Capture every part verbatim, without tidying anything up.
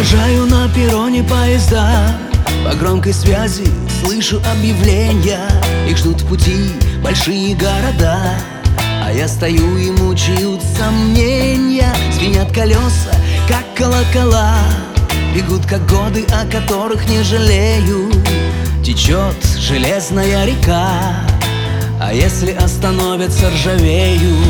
провожаю на перроне поезда. По громкой связи слышу объявления. Их ждут в пути большие города. А я стою и мучают сомнения. Звенят колеса, как колокола. Бегут, как годы, о которых не жалею. Течет железная река. А если остановятся, ржавеют.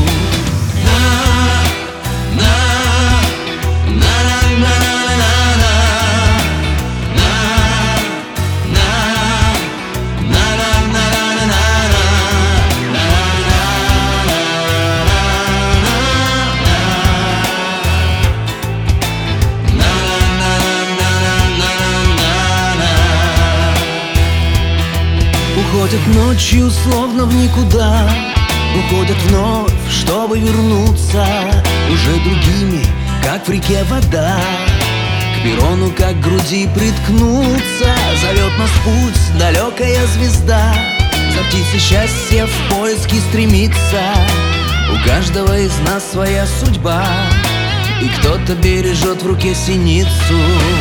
Уходят ночью, словно в никуда. Уходят вновь, чтобы вернуться уже другими, как в реке вода. К перрону, как к груди приткнуться. Зовет нас путь далекая звезда. За птицей счастья в поиске стремится. У каждого из нас своя судьба. И кто-то бережет в руке синицу.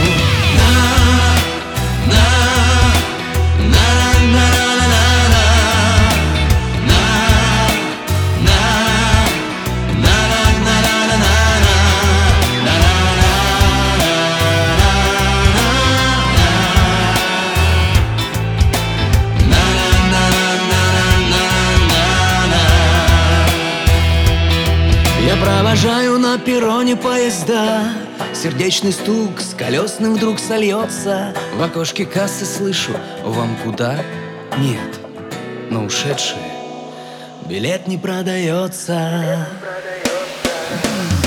Я провожаю на перроне поезда. Сердечный стук с колесным вдруг сольется. В окошке кассы слышу: вам куда? Нет, но ушедшие билет не продается.